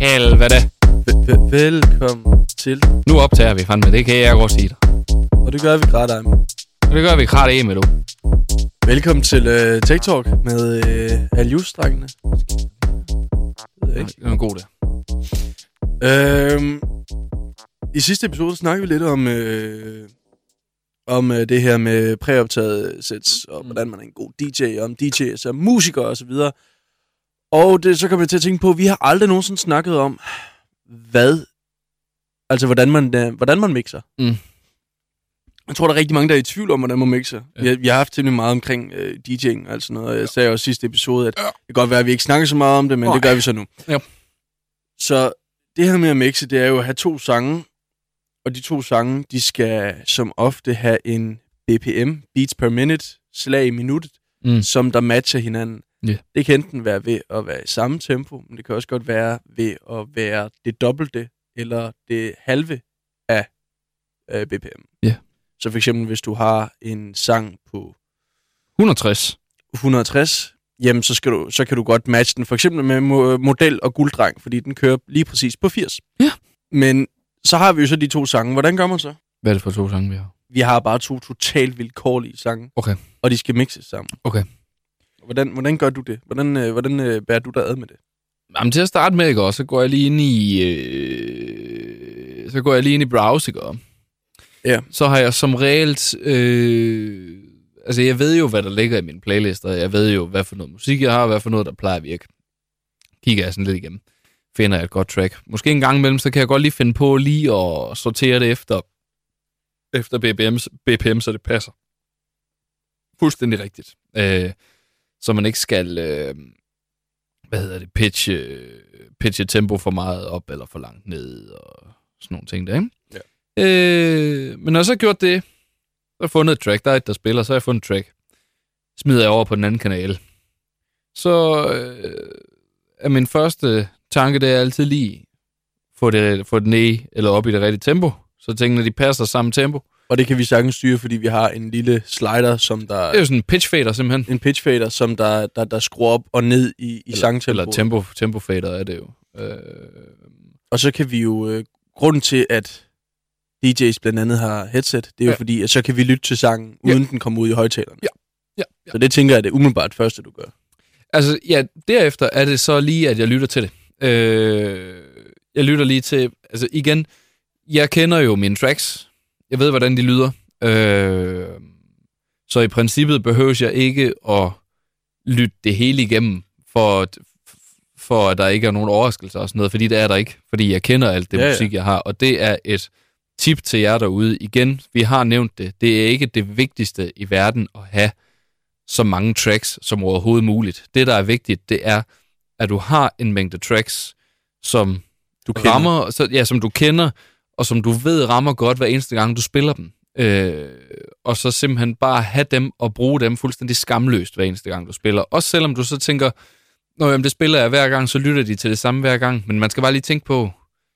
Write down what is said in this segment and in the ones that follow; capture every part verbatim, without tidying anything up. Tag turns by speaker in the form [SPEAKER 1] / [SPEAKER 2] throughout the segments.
[SPEAKER 1] helvede.
[SPEAKER 2] Velkommen til.
[SPEAKER 1] Nu optager vi fandme, det kan jeg godt sige dig.
[SPEAKER 2] Og det gør vi grædt med.
[SPEAKER 1] Og det gør vi grædt med, du.
[SPEAKER 2] Velkommen til uh, Tech Talk med uh, Aljus-drengene.
[SPEAKER 1] Det er en god der.
[SPEAKER 2] Øhm, I sidste episode snakkede vi lidt om, øh, om øh, det her med præoptaget sets, og hvordan man er en god D J, om D J's og musikere og så videre. Og det, så kommer jeg til at tænke på, at vi har aldrig nogensinde snakket om, hvad, altså hvordan man, øh, hvordan man mixer.
[SPEAKER 1] Mm.
[SPEAKER 2] Jeg tror, der er rigtig mange, der er i tvivl om, hvordan man mixer. Ja. Vi, har, vi har haft temmelig meget omkring øh, DJ'ing og alt sådan noget. Jeg sagde også i sidste episode, at ja. det kan godt være, at vi ikke snakker så meget om det, men oh. det gør vi så nu.
[SPEAKER 1] Ja.
[SPEAKER 2] Så det her med at mixe, det er jo at have to sange, og de to sange, de skal som ofte have en B P M, beats per minute, slag i minuttet, mm. som der matcher hinanden.
[SPEAKER 1] Yeah. Det
[SPEAKER 2] kan enten være ved at være i samme tempo, men det kan også godt være ved at være det dobbelte, eller det halve af øh, B P M.
[SPEAKER 1] Yeah.
[SPEAKER 2] Så for eksempel, hvis du har en sang på
[SPEAKER 1] et hundrede og tres,
[SPEAKER 2] et hundrede og tres, jamen så, skal du, så kan du godt matche den, for eksempel med Model og Gulddreng, fordi den kører lige præcis på firs.
[SPEAKER 1] Ja.
[SPEAKER 2] Men så har vi jo så de to sange. Hvordan gør man så?
[SPEAKER 1] Hvad er det for to sange, vi har?
[SPEAKER 2] Vi har bare to totalt vilkårlige sange.
[SPEAKER 1] Okay.
[SPEAKER 2] Og de skal mixes sammen.
[SPEAKER 1] Okay.
[SPEAKER 2] Hvordan, hvordan gør du det? Hvordan, øh, hvordan øh, bærer du dig ad med det?
[SPEAKER 1] Jamen til at starte med, ikke også, så går jeg lige ind i... Øh, så går jeg lige ind i browser.
[SPEAKER 2] Ja.
[SPEAKER 1] Så har jeg som regelt... Øh, altså, jeg ved jo, hvad der ligger i mine playlister. Jeg ved jo, hvad for noget musik jeg har, og hvad for noget, der plejer at virke. Kigger jeg sådan lidt igennem. Finder jeg et godt track. Måske en gang imellem, så kan jeg godt lige finde på lige at sortere det efter, efter B P M, B P M, så det passer. Fuldstændig rigtigt. Øh, så man ikke skal, øh, hvad hedder det, pitche, pitche tempo for meget op eller for langt ned og sådan nogle ting der, ikke? Ja. Øh, men når jeg så har gjort det, så har jeg fundet et track. Der er et, der spiller, så har jeg fundet et track. Smider jeg over på den anden kanal. Så øh, er min første tanke, det er altid lige få det, få det ned eller op i det rigtige tempo, så tingene de passer samme tempo.
[SPEAKER 2] Og det kan vi sagtens styre, fordi vi har en lille slider, som der...
[SPEAKER 1] Det er jo sådan en pitch fader simpelthen.
[SPEAKER 2] En pitch fader, som der, der, der skruer op og ned i, i
[SPEAKER 1] eller,
[SPEAKER 2] sangtempo.
[SPEAKER 1] Eller tempo, tempo fader er det jo. Øh...
[SPEAKER 2] Og så kan vi jo... Øh, grunden til, at D J's blandt andet har headset, det er jo ja. fordi, at så kan vi lytte til sangen, uden ja. den kommer ud i højtalerne.
[SPEAKER 1] Ja. Ja. Ja.
[SPEAKER 2] Så det tænker jeg, det er umiddelbart første, du gør.
[SPEAKER 1] Altså, ja, derefter er det så lige, at jeg lytter til det. Øh, jeg lytter lige til... Altså, igen, jeg kender jo mine tracks. Jeg ved, hvordan de lyder. Øh, så i princippet behøver jeg ikke at lytte det hele igennem, for, for at der ikke er nogen overraskelser og sådan noget, fordi det er der ikke. Fordi jeg kender alt det ja, musik, ja. jeg har. Og det er et tip til jer derude. Igen, vi har nævnt det. Det er ikke det vigtigste i verden at have så mange tracks som overhovedet muligt. Det, der er vigtigt, det er, at du har en mængde tracks, som du rammer, så, ja, som du kender, og som du ved rammer godt hver eneste gang, du spiller dem. Øh, og så simpelthen bare have dem og bruge dem fuldstændig skamløst hver eneste gang, du spiller. Også selvom du så tænker, nå jamen, det spiller jeg hver gang, så lytter de til det samme hver gang. Men man skal bare lige tænke på,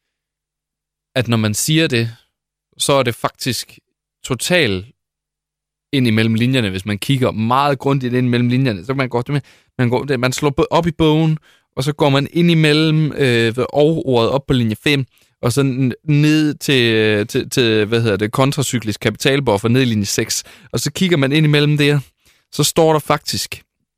[SPEAKER 1] at når man siger det, så er det faktisk totalt ind imellem linjerne, hvis man kigger meget grundigt ind imellem linjerne. Så kan man godt, man, går, man slår op i bogen, og så går man ind imellem øh, og-ordet op på linje fem, og så ned til, til, til hvad hedder det, kontracyklisk kapitalbuffer, ned i linje seks. Og så kigger man ind imellem der, så står der faktisk...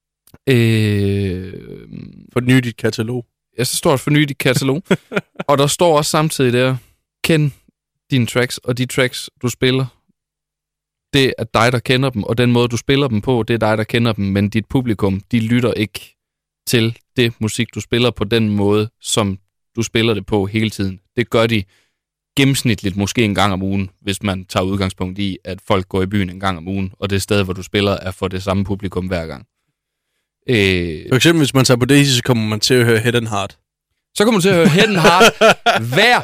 [SPEAKER 1] Øh,
[SPEAKER 2] forny dit katalog.
[SPEAKER 1] Ja, så står der forny dit katalog. Og der står også samtidig der, kend dine tracks, og de tracks, du spiller, det er dig, der kender dem, og den måde, du spiller dem på, det er dig, der kender dem, men dit publikum, de lytter ikke til det musik, du spiller på den måde, som du spiller det på hele tiden. Det gør de gennemsnitligt, måske en gang om ugen, hvis man tager udgangspunkt i, at folk går i byen en gang om ugen, og det sted, hvor du spiller, er for det samme publikum hver gang. Øh,
[SPEAKER 2] for eksempel, hvis man tager på Daisy, så kommer man til at høre Head and Heart.
[SPEAKER 1] Så kommer man til at høre Head and Heart hver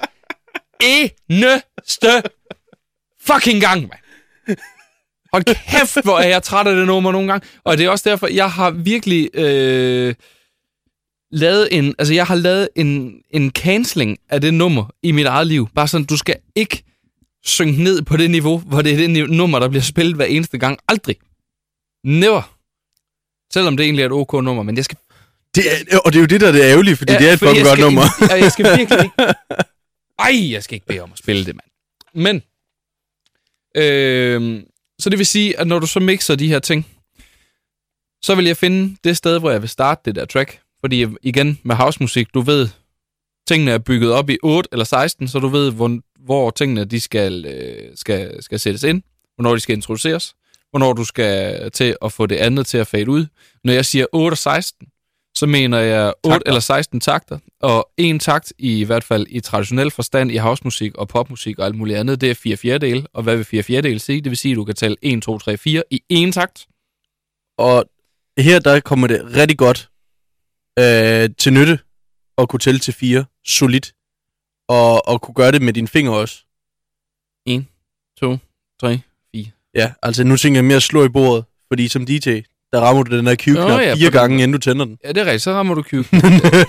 [SPEAKER 1] eneste fucking gang, man. Hold kæft, hvor er jeg træt af det nummer nogle gange. Og det er også derfor, jeg har virkelig øh, lavet en, altså jeg har lavet en, en canceling af det nummer i mit eget liv. Bare sådan, du skal ikke synke ned på det niveau, hvor det er det nummer, der bliver spillet hver eneste gang. Aldrig. Never. Selvom det egentlig er et OK nummer, men jeg skal
[SPEAKER 2] Det er, og det er jo det, der er det ærgerlige, fordi ja, det er et fucking godt nummer.
[SPEAKER 1] Og jeg skal virkelig ikke... Ej, jeg skal ikke bede om at spille det, mand. Men, øh, så det vil sige, at når du så mixer de her ting, så vil jeg finde det sted, hvor jeg vil starte det der track. Fordi igen, med housemusik, du ved, tingene er bygget op i otte eller seksten, så du ved, hvor, hvor tingene de skal, øh, skal, skal sættes ind, hvornår de skal introduceres, hvornår du skal til at få det andet til at fade ud. Når jeg siger otte og seksten, så mener jeg otte takter. Eller seksten takter, og en takt, i hvert fald i traditionel forstand, i housemusik og popmusik og alt muligt andet, det er fire fjerdedele. Og hvad vil fire fjerdedele sige? Det vil sige, at du kan tælle en, to, tre, fire i én takt.
[SPEAKER 2] Og her der kommer det rigtig godt øh, til nytte at kunne tælle til fire solidt, og, og kunne gøre det med dine fingre også.
[SPEAKER 1] en, to, tre, fire.
[SPEAKER 2] Ja, altså nu tænker jeg mere at slå i bordet, fordi som D J, der rammer du den der Q-knap ja, fire gange, inden du tænder den.
[SPEAKER 1] Ja, det er rigtigt, så rammer du Q-knap.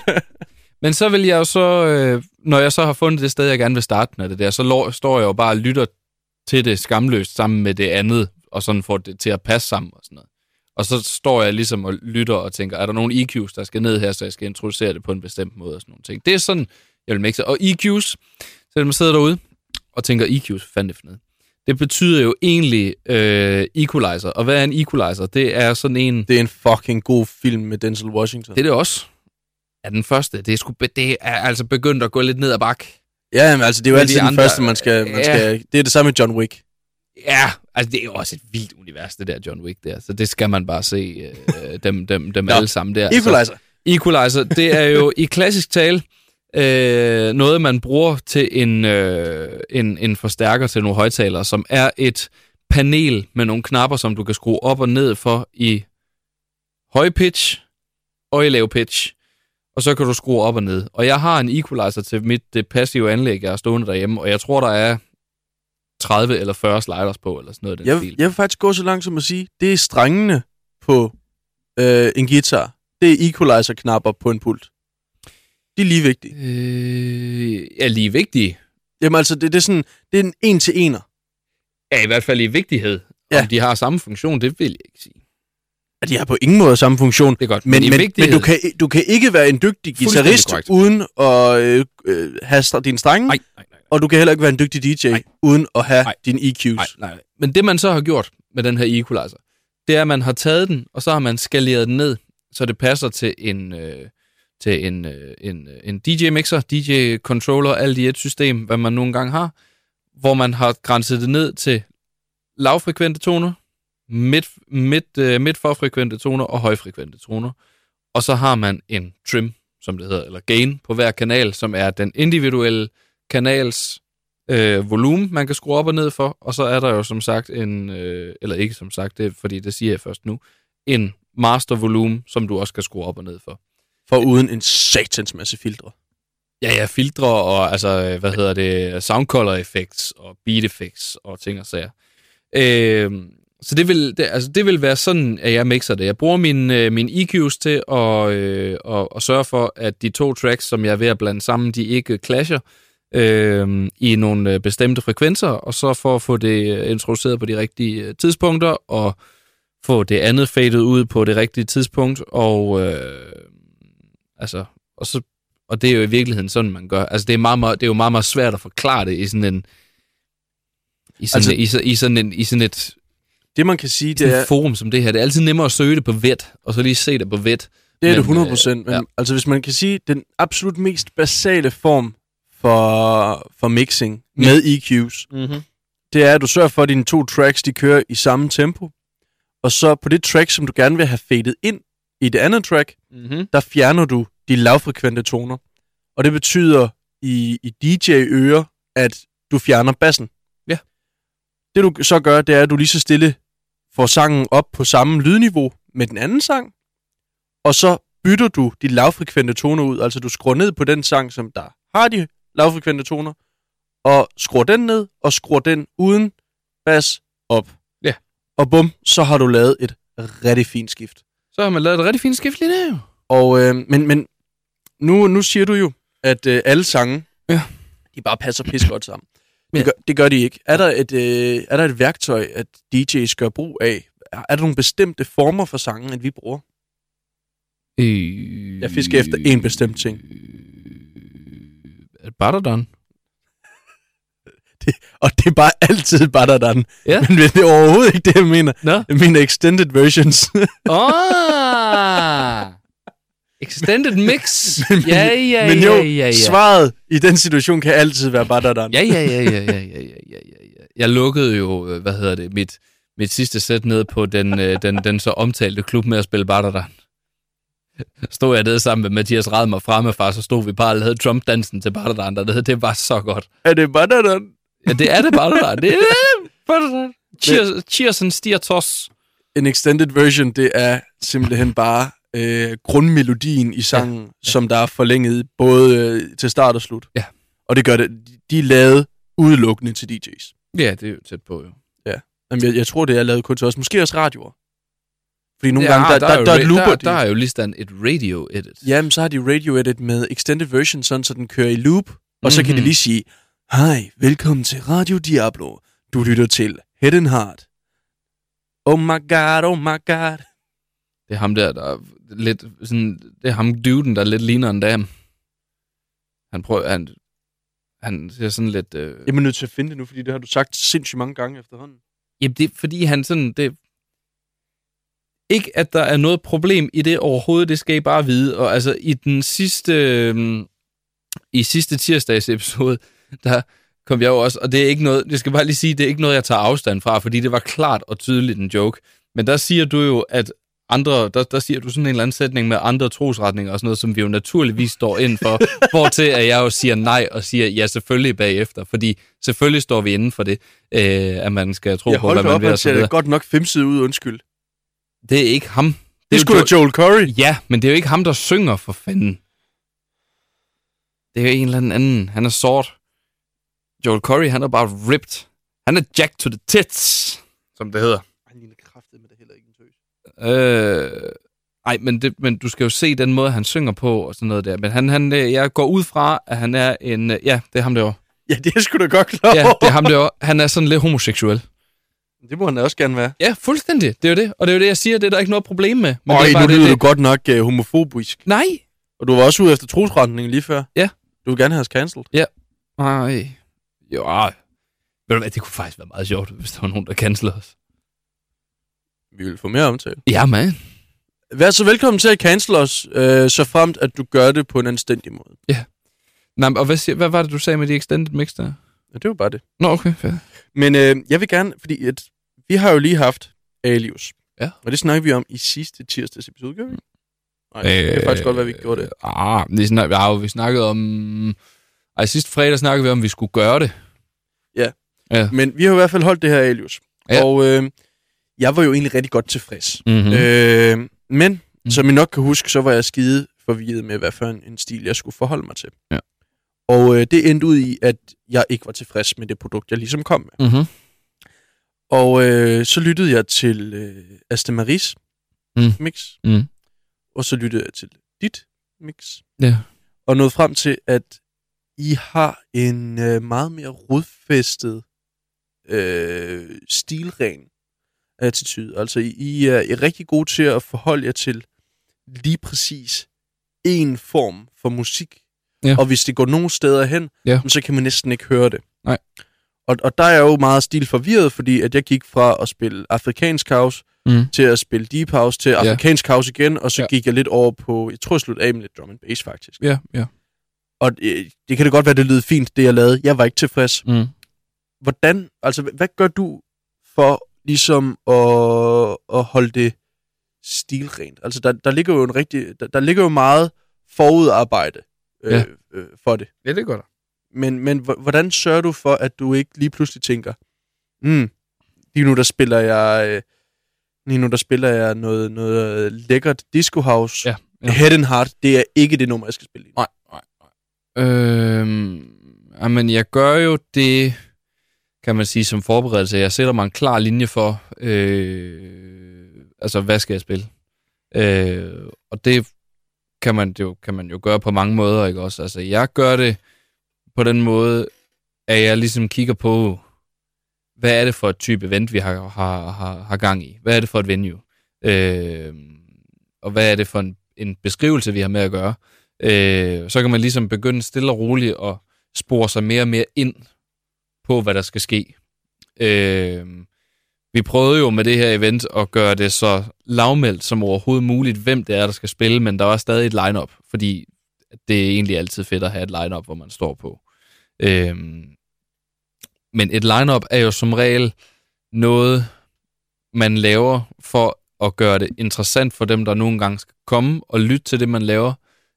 [SPEAKER 1] Men så vil jeg jo så, øh, når jeg så har fundet det sted, jeg gerne vil starte med det der, så lå, står jeg jo bare og lytter til det skamløst sammen med det andet, og sådan får det til at passe sammen og sådan noget. Og så står jeg ligesom og lytter og tænker, er der nogle E Q's, der skal ned her, så jeg skal introducere det på en bestemt måde og sådan nogle ting. Det er sådan, jeg vil mixe. Og E Q's, så man sidder derude og tænker, E Q's, fandt det for noget. Det betyder jo egentlig øh, equalizer. Og hvad er en equalizer? Det er sådan en...
[SPEAKER 2] Det er en fucking god film med Denzel Washington.
[SPEAKER 1] Det er det også. Ja, den første. Det er, sgu, det er altså begyndt at gå lidt ned ad bak.
[SPEAKER 2] Ja, men altså, det er jo altid de den andre, første, man skal, man skal... Ja. Det er det samme med John Wick.
[SPEAKER 1] Ja, altså det er jo også et vildt univers, det der John Wick der. Så det skal man bare se øh, dem, dem, dem alle sammen der.
[SPEAKER 2] Equalizer.
[SPEAKER 1] Så, equalizer, det er jo i klassisk tale øh, noget, man bruger til en, øh, en, en forstærker til nogle højttalere, som er et panel med nogle knapper, som du kan skrue op og ned for i høj pitch og i lav pitch. Og så kan du skrue op og ned. Og jeg har en equalizer til mit det passive anlæg, jeg er stående derhjemme, og jeg tror, der er tredive eller fyrre sliders på, eller sådan noget den
[SPEAKER 2] jeg,
[SPEAKER 1] stil.
[SPEAKER 2] Jeg vil faktisk gå så langt som at sige, det er strengene på øh, en guitar. Det er equalizer-knapper på en pult. De er lige vigtige.
[SPEAKER 1] Øh, ja, lige vigtige.
[SPEAKER 2] Jamen altså, det, det er sådan, det er en en-til-ener.
[SPEAKER 1] Ja, i hvert fald i vigtighed. Ja. Om de har samme funktion, det vil jeg ikke sige.
[SPEAKER 2] Ja, de har på ingen måde samme funktion.
[SPEAKER 1] Det er godt,
[SPEAKER 2] men,
[SPEAKER 1] men,
[SPEAKER 2] men, men du, kan, du kan ikke være en dygtig guitarist uden at øh, øh, have dine strenge.
[SPEAKER 1] Nej, nej, nej.
[SPEAKER 2] Og du kan heller ikke være en dygtig D J nej. uden at have nej. dine E Q's.
[SPEAKER 1] Nej, nej. Men det man så har gjort med den her equalizer, det er, at man har taget den, og så har man skaleret den ned, så det passer til en, øh, til en, øh, en, en D J-mixer, D J-controller, alt i et system, hvad man nogle gange har, hvor man har grænset det ned til lavfrekvente toner, midt, midt, øh, midtforfrekvente toner og højfrekvente toner. Og så har man en trim, som det hedder, eller gain på hver kanal, som er den individuelle kanals øh, volumen, man kan skrue op og ned for, og så er der jo som sagt en, øh, eller ikke som sagt, det er, fordi det siger jeg først nu, en master volumen, som du også kan skrue op og ned for.
[SPEAKER 2] For uden en satans masse filtre.
[SPEAKER 1] Ja, ja, filtre og altså, hvad hedder det, sound color effects og beat effects og ting og sager. Øh, så det vil, det, altså, det vil være sådan, at jeg mixer det. Jeg bruger min, øh, min E Q's til at, øh, at, at sørge for, at de to tracks, som jeg er ved at blande sammen, de ikke clasher øh, i nogle bestemte frekvenser, og så for at få det introduceret på de rigtige tidspunkter, og få det andet fadet ud på det rigtige tidspunkt, og øh, altså, og så og det er jo i virkeligheden sådan, man gør. Altså, det er, meget, meget, det er jo meget, meget svært at forklare det i sådan en i sådan, altså, i, i sådan, en, i sådan et
[SPEAKER 2] det man kan sige, det
[SPEAKER 1] er
[SPEAKER 2] er
[SPEAKER 1] et forum som det her. Det er altid nemmere at søge det på vet, og så lige se det på vet.
[SPEAKER 2] Det er men, det hundrede procent. Men, ja. Altså, hvis man kan sige, den absolut mest basale form for, for mixing mm. med E Q's, mm-hmm. det er, at du sørger for, at dine to tracks, de kører i samme tempo, og så på det track, som du gerne vil have fadet ind i det andet track, mm-hmm. der fjerner du de lavfrekvente toner. Og det betyder i, i D J-ører, at du fjerner bassen.
[SPEAKER 1] Ja.
[SPEAKER 2] Det du så gør, det er, at du lige så stille får sangen op på samme lydniveau med den anden sang, og så bytter du de lavfrekvente toner ud. Altså du skruer ned på den sang, som der har de lavfrekvente toner, og skruer den ned, og skruer den uden bas op.
[SPEAKER 1] Ja.
[SPEAKER 2] Og bum, så har du lavet et rigtig fint skift.
[SPEAKER 1] Så har man lavet et rigtig fint skift lige der jo.
[SPEAKER 2] Og, øh, men, men nu, nu siger du jo, at øh, alle sange,
[SPEAKER 1] ja.
[SPEAKER 2] de bare passer pis godt sammen. Det, ja. gør, det gør de ikke. Er der, et, øh, er der et værktøj, at D J's gør brug af? Er der nogle bestemte former for sange, at vi bruger?
[SPEAKER 1] Øh,
[SPEAKER 2] Jeg fisker efter en bestemt ting.
[SPEAKER 1] Er det Butterdone?
[SPEAKER 2] Det, og det er bare altid Butterdone.
[SPEAKER 1] Ja.
[SPEAKER 2] Men det er overhovedet ikke det, jeg mener.
[SPEAKER 1] Nå?
[SPEAKER 2] Jeg mener extended versions.
[SPEAKER 1] Ah! Extended mix.
[SPEAKER 2] men,
[SPEAKER 1] ja, ja,
[SPEAKER 2] men jo,
[SPEAKER 1] ja, ja, ja.
[SPEAKER 2] svaret i den situation kan altid være Butterdone.
[SPEAKER 1] Ja, ja, ja, ja, ja, ja, ja, ja, ja. Jeg lukkede jo, hvad hedder det, mit, mit sidste sæt ned på den, den, den så omtalte klub med at spille Butterdone. Stod jeg nede sammen med Mathias Radmer fremmefra, så stod vi bare og lavede Trump-dansen til Butterdone, og det, det var så godt.
[SPEAKER 2] Er det Butterdone?
[SPEAKER 1] Ja, det er det Butterdone. Det er det Butterdone. Cheers, cheers and stier tos.
[SPEAKER 2] En extended version, det er simpelthen bare øh, grundmelodien i sangen, ja, ja. som der er forlænget både øh, til start og slut.
[SPEAKER 1] Ja.
[SPEAKER 2] Og det gør det, de er lavet udelukkende til D J's.
[SPEAKER 1] Ja, det er jo tæt på, jo.
[SPEAKER 2] Ja. Jamen, jeg, jeg tror, det er lavet kun til os. Måske også radioer. Fordi nogle
[SPEAKER 1] ja,
[SPEAKER 2] gange, der, der, der, der, er looper.
[SPEAKER 1] Der, der er jo lige sådan et radio edit.
[SPEAKER 2] Jamen, så har de radio edit med extended version, sådan så den kører i loop. Og mm-hmm. så kan de lige sige, hej, velkommen til Radio Diablo. Du lytter til Head and Heart. Oh my god, oh my god.
[SPEAKER 1] Det er ham der, der er lidt sådan, det er ham duden, der lidt ligner en dame. Han prøver, han, han ser sådan lidt... Øh...
[SPEAKER 2] Jeg er nødt til at finde det nu, fordi det har du sagt sindssygt mange gange efterhånden.
[SPEAKER 1] Jamen, det er fordi han sådan, det... Ikke, at der er noget problem i det overhovedet, det skal I bare vide. Og altså, i den sidste... Øh... I sidste tirsdags episode, der kom jeg jo også, og det er ikke noget, jeg skal bare lige sige, det er ikke noget, jeg tager afstand fra, fordi det var klart og tydeligt en joke. Men der siger du jo, at andre, der, der siger du sådan en eller anden sætning med andre trosretninger og sådan noget, som vi jo naturligvis står ind for, hvortil at jeg jo siger nej og siger ja selvfølgelig bagefter, fordi selvfølgelig står vi inden for det, øh, at man skal tro
[SPEAKER 2] jeg
[SPEAKER 1] på, hvad man vil og så videre.
[SPEAKER 2] Jeg godt nok femside ud, undskyld.
[SPEAKER 1] Det er ikke ham. Det,
[SPEAKER 2] det skulle jo Joel Corey.
[SPEAKER 1] Ja, men det er jo ikke ham, der synger for fanden. Det er jo en eller anden. Han er sort. Joel Corey, han er bare ripped. Han er jacked to the tits, som det hedder.
[SPEAKER 2] Han ligner kraftet, men det er heller ikke en tøs.
[SPEAKER 1] Øh, ej, men, det, men du skal jo se den måde, han synger på og sådan noget der. Men han, han, jeg går ud fra, at han er en... Ja, det er ham derovre.
[SPEAKER 2] Ja, det er sgu da godt klar.
[SPEAKER 1] Ja, det er ham derovre. Han er sådan lidt homoseksuel.
[SPEAKER 2] Det må han også gerne være.
[SPEAKER 1] Ja, fuldstændig. Det er jo det. Og det er jo det, jeg siger. Det er der ikke noget problem med. Men
[SPEAKER 2] Øj,
[SPEAKER 1] det er
[SPEAKER 2] nu
[SPEAKER 1] bare
[SPEAKER 2] lyder
[SPEAKER 1] det,
[SPEAKER 2] du godt nok uh, homofobisk.
[SPEAKER 1] Nej.
[SPEAKER 2] Og du var også ude efter trosretningen lige før.
[SPEAKER 1] Ja.
[SPEAKER 2] Du vil gerne have os cancelled.
[SPEAKER 1] Ja. Nej. Jo, ej. Ved du hvad, det kunne faktisk være meget sjovt, hvis der var nogen, der cancelede os.
[SPEAKER 2] Vi vil få mere omtale.
[SPEAKER 1] Ja, man.
[SPEAKER 2] Vær så velkommen til at cancel os, øh, så fremt, at du gør det på en anstændig måde.
[SPEAKER 1] Ja. Nej, og hvad, siger, hvad var det, du sagde med de extended mix der?
[SPEAKER 2] Ja, det var bare det.
[SPEAKER 1] Nå, okay, fair.
[SPEAKER 2] Men øh, jeg vil gerne, fordi at, vi har jo lige haft Alius.
[SPEAKER 1] Ja.
[SPEAKER 2] Og det snakkede vi om i sidste tirsdags episode, gør vi? Nej, det kan øh, faktisk godt være, vi ikke gjorde det.
[SPEAKER 1] Ah, vi, snak, ja, vi snakkede om... Ej, sidste fredag snakkede vi om, vi skulle gøre det.
[SPEAKER 2] Ja.
[SPEAKER 1] Ja.
[SPEAKER 2] Men vi har i hvert fald holdt det her Alius. Ja. Og øh, jeg var jo egentlig rigtig godt tilfreds.
[SPEAKER 1] Mm-hmm.
[SPEAKER 2] Øh, men, mm. som I nok kan huske, så var jeg skide forvirret med, hvad for en, en stil jeg skulle forholde mig til.
[SPEAKER 1] Ja.
[SPEAKER 2] Og øh, det endte ud i, at jeg ikke var tilfreds med det produkt, jeg ligesom kom med.
[SPEAKER 1] Mm-hmm.
[SPEAKER 2] Og øh, så lyttede jeg til øh, Asta Maris
[SPEAKER 1] mm.
[SPEAKER 2] mix.
[SPEAKER 1] Mm.
[SPEAKER 2] Og så lyttede jeg til dit mix.
[SPEAKER 1] Ja.
[SPEAKER 2] Og nåede frem til, at I har en øh, meget mere rodfæstet, øh, stilren attitude. Altså, I, I, er, I er rigtig gode til at forholde jer til lige præcis en form for musik.
[SPEAKER 1] Ja.
[SPEAKER 2] Og hvis det går nogle steder hen,
[SPEAKER 1] ja.
[SPEAKER 2] så kan man næsten ikke høre det.
[SPEAKER 1] Nej.
[SPEAKER 2] Og, og der er jeg jo meget stilforvirret, fordi at jeg gik fra at spille afrikansk house, mm. til at spille deep house, til afrikansk ja. house igen, og så ja. gik jeg lidt over på, jeg tror jeg sluttede af med lidt drum and bass faktisk.
[SPEAKER 1] Ja, ja.
[SPEAKER 2] Og øh, det kan det godt være, det lyder fint, det jeg lavede. Jeg var ikke tilfreds.
[SPEAKER 1] Mm.
[SPEAKER 2] Hvordan, altså hvad gør du for ligesom at, at holde det stilrent? Altså der, der ligger jo en rigtig, der, der ligger jo meget forudarbejde øh,
[SPEAKER 1] ja.
[SPEAKER 2] øh, for det.
[SPEAKER 1] Ja, det gør der.
[SPEAKER 2] Men, men hvordan sørger du for, at du ikke lige pludselig tænker, mm, lige nu der spiller jeg, øh, lige nu der spiller jeg noget, noget lækkert disco house.
[SPEAKER 1] Ja, ja.
[SPEAKER 2] Head and Heart, det er ikke det nummer, jeg skal spille lige nu.
[SPEAKER 1] Nej, nej, nej. Øhm, jamen, jeg gør jo det, kan man sige, som forberedelse. Jeg sætter mig en klar linje for, øh, altså, hvad skal jeg spille? Øh, og det kan man, jo, kan man jo gøre på mange måder, ikke også? Altså, jeg gør det på den måde, at jeg ligesom kigger på, hvad er det for et type event, vi har, har, har, har gang i? Hvad er det for et venue? Øh, og hvad er det for en, en beskrivelse, vi har med at gøre, øh, så kan man ligesom begynde stille og roligt og spore sig mere og mere ind på, hvad der skal ske. Øh, vi prøvede jo med det her event at gøre det så lavmældt som overhovedet muligt, hvem det er, der skal spille, men der var stadig et line-up, fordi det er egentlig altid fedt at have et line-up, hvor man står på. Øh, men et line-up er jo som regel noget, man laver for at gøre det interessant for dem, der nogle gange skal komme og lytte til det, man laver.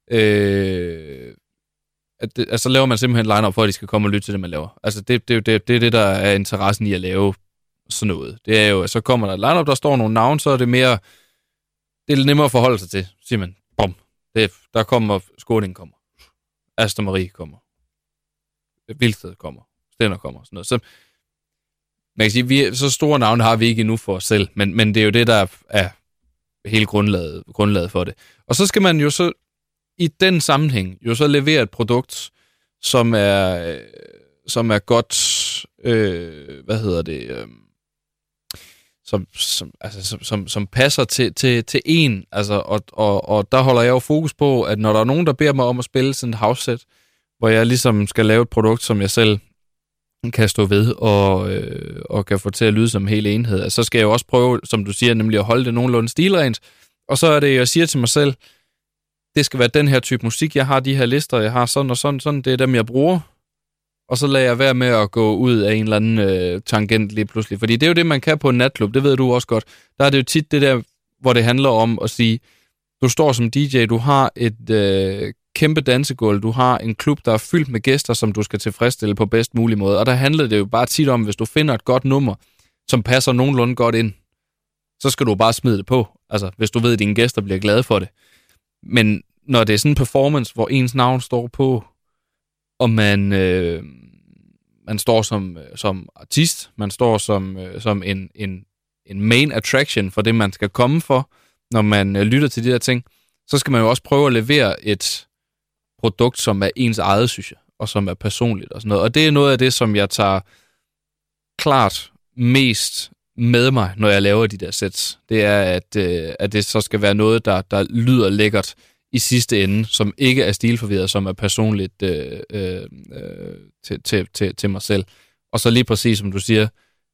[SPEAKER 1] Øh, at det, altså laver man simpelthen line-up for, at de skal komme og lytte til det, man laver. Altså det, det, det, det er det, der er interessen i at lave sådan noget. Det er jo, at så kommer der et line-up, der står nogle navne, så er det mere, det er nemmere at forholde sig til, siger man. Bum. Det, der kommer, Skåning kommer. Asta Marie kommer. Vildsted kommer. Stender kommer. Sådan noget. Så man kan sige, vi, så store navne har vi ikke endnu for os selv, men, men det er jo det, der er hele grundlaget, grundlaget for det. Og så skal man jo så i den sammenhæng jo så levere et produkt, som er, som er godt, øh, hvad hedder det, øh, som, som, altså, som, som, som passer til, til, til en, altså, og, og, og der holder jeg jo fokus på, at når der er nogen, der beder mig om at spille sådan et house-set, hvor jeg ligesom skal lave et produkt, som jeg selv kan stå ved og, øh, og kan få til at lyde som en hel enhed, altså, så skal jeg jo også prøve, som du siger, nemlig at holde det nogenlunde stilrent, og så er det, jeg siger til mig selv, det skal være den her type musik, jeg har de her lister, jeg har sådan og sådan, sådan, det er dem, jeg bruger, og så lader jeg være med at gå ud af en eller anden øh, tangent lige pludselig, fordi det er jo det, man kan på en natklub, det ved du også godt, der er det jo tit det der, hvor det handler om at sige, du står som D J, du har et øh, kæmpe dansegulv, du har en klub, der er fyldt med gæster, som du skal tilfredsstille på bedst mulig måde, og der handler det jo bare tit om, hvis du finder et godt nummer, som passer nogenlunde godt ind, så skal du bare smide det på, altså hvis du ved, at dine gæster bliver glade for det. Men når det er sådan en performance, hvor ens navn står på, og man, øh, man står som, som artist, man står som, øh, som en, en, en main attraction for det, man skal komme for, når man øh, lytter til de der ting, så skal man jo også prøve at levere et produkt, som er ens eget, synes jeg, og som er personligt og sådan noget. Og det er noget af det, som jeg tager klart mest med mig, når jeg laver de der sets. Det er, at, øh, at det så skal være noget, der, der lyder lækkert i sidste ende, som ikke er stilforvirret, som er personligt øh, øh, til, til, til, til mig selv. Og så lige præcis, som du siger,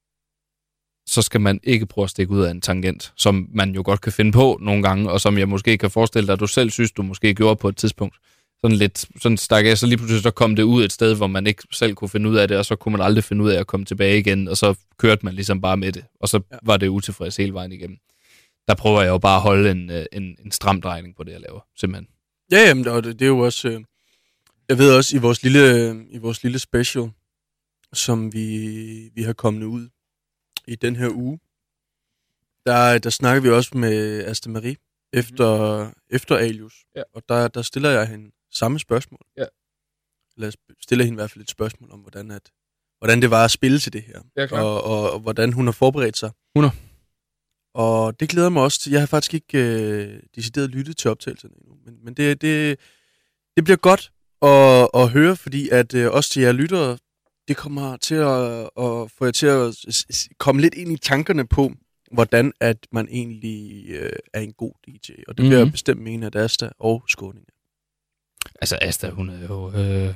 [SPEAKER 1] så skal man ikke prøve at stikke ud af en tangent, som man jo godt kan finde på nogle gange, og som jeg måske kan forestille dig, at du selv synes, du måske gjorde på et tidspunkt. Sådan lidt, sådan stak jeg, så lige pludselig så kom det ud et sted, hvor man ikke selv kunne finde ud af det, og så kunne man aldrig finde ud af at komme tilbage igen, og så kørte man ligesom bare med det, og så ja. var det utilfreds hele vejen igennem. Der prøver jeg jo bare at holde en, en, en stram drejning på det, jeg laver, simpelthen.
[SPEAKER 2] Ja, jamen, og det, det er jo også, øh, jeg ved også, i vores lille, i vores lille special, som vi, vi har kommet ud i den her uge, der, der snakker vi også med Asta Marie, efter, mm. efter Alius, ja. Og der, der stiller jeg hende samme spørgsmål. Ja. Eller stiller hende i hvert fald et spørgsmål om, hvordan, at, hvordan det var at spille til det her. Ja, og, og, og hvordan hun har forberedt sig.
[SPEAKER 1] Hun har.
[SPEAKER 2] Og det glæder mig også til. Jeg har faktisk ikke øh, decideret lyttet til optagelserne endnu. Men, men det, det, det bliver godt at, at høre, fordi at øh, også til jer lyttere, det kommer til at, at få jer til at komme lidt ind i tankerne på, hvordan at man egentlig øh, er en god D J. Og det bliver mm-hmm. bestemt mene, at Asta og Skåning.
[SPEAKER 1] Altså Asta, hun er jo... Øh...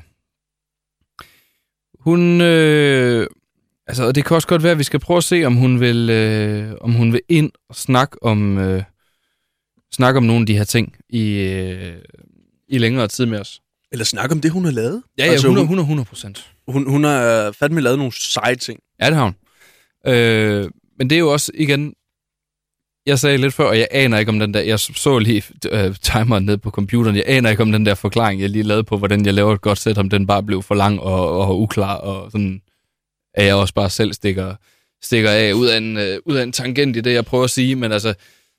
[SPEAKER 1] Hun... Øh... Altså, og det kan også godt være, at vi skal prøve at se, om hun vil, øh... om hun vil ind og snakke om, øh... snakke om nogle af de her ting i, øh... i længere tid med os.
[SPEAKER 2] Eller snakke om det, hun har lavet.
[SPEAKER 1] Ja, ja, altså, hundrede, hundrede procent.
[SPEAKER 2] Hun, hun har fandme lavet nogle seje ting.
[SPEAKER 1] Ja, det har hun. Øh... Men det er jo også, igen, jeg sagde lidt før, og jeg aner ikke om den der, jeg så lige øh, timeren ned på computeren, jeg aner ikke om den der forklaring, jeg lige lavede på, hvordan jeg laver et godt sæt, om den bare blev for lang og, og uklar, og sådan, at jeg også bare selv stikker, stikker af ud af, en, øh, ud af en tangent i det, jeg prøver at sige, men altså,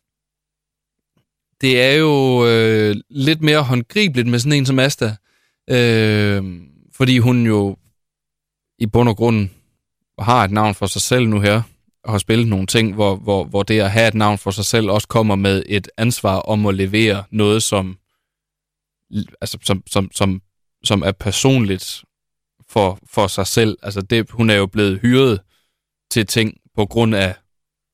[SPEAKER 1] det er jo øh, lidt mere håndgribeligt med sådan en som Asta, øh, fordi hun jo i bund og grund har et navn for sig selv nu her, og har spillet nogle ting, hvor, hvor, hvor det at have et navn for sig selv også kommer med et ansvar om at levere noget, som, altså, som, som, som, som er personligt for, for sig selv. Altså det, hun er jo blevet hyret til ting på grund af det,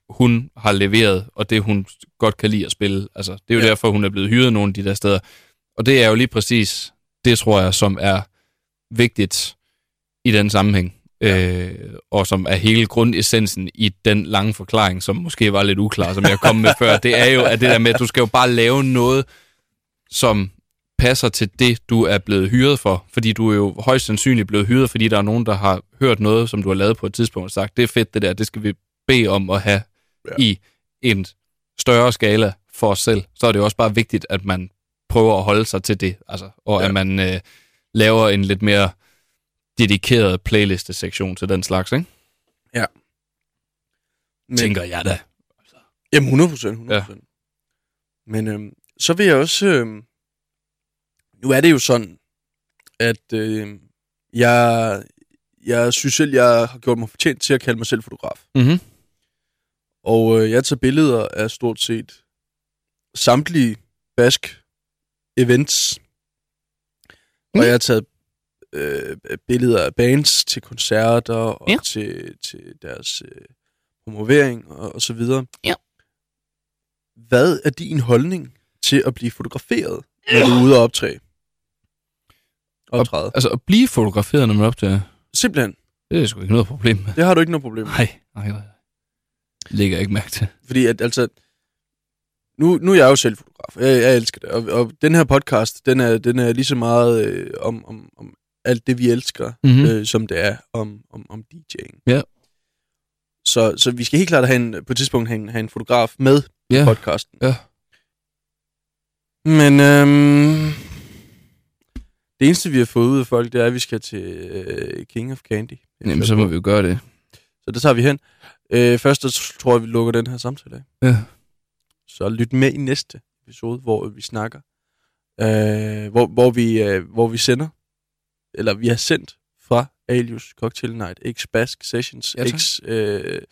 [SPEAKER 1] hun har leveret, og det, hun godt kan lide at spille. Altså, det er jo ja. derfor, hun er blevet hyret nogle af de der steder. Og det er jo lige præcis det, tror jeg, som er vigtigt i den sammenhæng. Ja. Øh, og som er hele grundessensen i den lange forklaring, som måske var lidt uklar, som jeg kom med før. Det er jo at det der med, at du skal jo bare lave noget, som passer til det, du er blevet hyret for. Fordi du er jo højst sandsynligt blevet hyret, fordi der er nogen, der har hørt noget, som du har lavet på et tidspunkt og sagt, det er fedt det der, det skal vi bede om at have ja. i en større skala for os selv. Så er det jo også bare vigtigt, at man prøver at holde sig til det. Altså, og ja. at man øh, laver en lidt mere dedikeret playliste-sektion til den slags, ikke?
[SPEAKER 2] Ja.
[SPEAKER 1] Men, tænker jeg da.
[SPEAKER 2] Jamen, hundrede procent. hundrede procent. Ja. Men øhm, så vil jeg også... Øhm, nu er det jo sådan, at øh, jeg, jeg synes selv, jeg har gjort mig fortjent til at kalde mig selv fotograf.
[SPEAKER 1] Mm-hmm.
[SPEAKER 2] Og øh, jeg tager billeder af stort set samtlige bask events. Mm. Og jeg har taget øh, billeder af bands til koncerter og ja. til, til deres øh, promovering og, og så videre.
[SPEAKER 1] Ja.
[SPEAKER 2] Hvad er din holdning til at blive fotograferet, når du er ude og optræde? Optræde.
[SPEAKER 1] Altså at blive fotograferet, når man optræder?
[SPEAKER 2] Simpelthen.
[SPEAKER 1] Det er sgu ikke noget problem med.
[SPEAKER 2] Det har du ikke noget problem med?
[SPEAKER 1] Nej, nej, nej. Det lægger jeg ikke mærke til.
[SPEAKER 2] Fordi at, altså, nu, nu er jeg jo selv fotograf. Jeg, jeg elsker det. Og, og den her podcast, den er, den er lige så meget øh, om, om, om alt det, vi elsker, mm-hmm. øh, som det er om, om, om DJ'ing.
[SPEAKER 1] Ja.
[SPEAKER 2] Så, så vi skal helt klart have en, på et tidspunkt have en, have en fotograf med
[SPEAKER 1] ja.
[SPEAKER 2] i podcasten.
[SPEAKER 1] Ja.
[SPEAKER 2] Men øhm, det eneste, vi har fået ud af folk, det er, at vi skal til øh, King of Candy.
[SPEAKER 1] Jamen, så må vi jo gøre det.
[SPEAKER 2] Så det tager vi hen. Øh, først så tror jeg, vi lukker den her samtale af.
[SPEAKER 1] Ja.
[SPEAKER 2] Så lyt med i næste episode, hvor vi snakker. Øh, hvor, hvor, vi, øh, hvor vi sender, eller vi har sendt fra Alius Cocktail Night, X Bask Sessions, ja, X øh,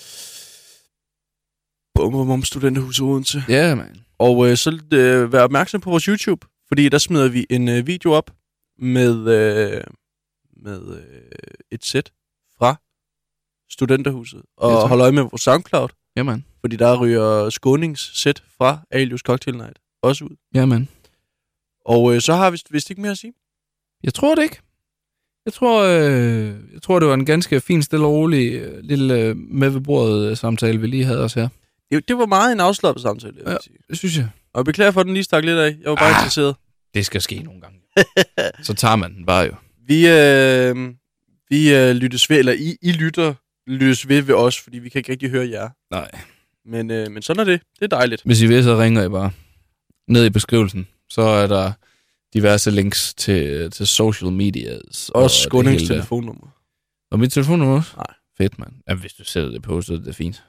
[SPEAKER 2] Bum Bum Bum Studenterhus Odense.
[SPEAKER 1] Ja, man.
[SPEAKER 2] Og øh, så øh, vær opmærksom på vores YouTube, fordi der smider vi en øh, video op med, øh, med øh, et sæt fra Studenterhuset. Og ja, hold øje med vores SoundCloud.
[SPEAKER 1] Jamen.
[SPEAKER 2] Fordi der ryger skåningssæt fra Alius Cocktail Night også ud.
[SPEAKER 1] Jamen.
[SPEAKER 2] Og øh, så har vi vist ikke mere at sige.
[SPEAKER 1] Jeg tror det ikke. Jeg tror, øh, jeg tror det var en ganske fin, stille og rolig øh, lille øh, med ved bordet øh, samtale, vi lige havde os her.
[SPEAKER 2] Det, det var meget en afslappet samtale, jeg vil
[SPEAKER 1] ja,
[SPEAKER 2] sige.
[SPEAKER 1] Det synes jeg.
[SPEAKER 2] Og jeg beklager for, at den lige stak lidt af. Jeg var bare ah, interesseret.
[SPEAKER 1] Det skal ske nogle gange. Så tager man den bare jo.
[SPEAKER 2] Vi, øh, vi øh, lyttes ved, eller I, I lytter lyttes ved ved os, fordi vi kan ikke rigtig høre jer.
[SPEAKER 1] Nej.
[SPEAKER 2] Men, øh, men sådan er det. Det er dejligt.
[SPEAKER 1] Hvis I vil, så ringer I bare. Ned i beskrivelsen, så er der diverse links til, til social medias.
[SPEAKER 2] Også Skånings telefonnummer.
[SPEAKER 1] Og mit telefonnummer også?
[SPEAKER 2] Nej.
[SPEAKER 1] Fedt, mand. Ja, hvis du sætter det på, så er det fint.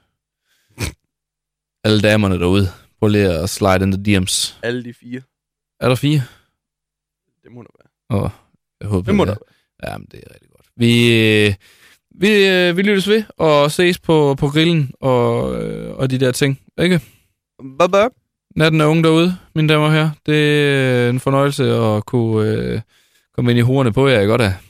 [SPEAKER 1] Alle damerne derude. Prøv lige at slide in the D M's.
[SPEAKER 2] Alle de fire.
[SPEAKER 1] Er der fire?
[SPEAKER 2] Det må der være.
[SPEAKER 1] Åh, jeg håber
[SPEAKER 2] det må der være.
[SPEAKER 1] Jamen, det er rigtig godt. Vi, vi, vi lyttes ved og ses på, på grillen og, og de der ting. Ikke?
[SPEAKER 2] Bye bye.
[SPEAKER 1] Natten er unge derude, mine damer og herrer. Det er en fornøjelse at kunne øh, komme ind i horene på jer, ikke godt af?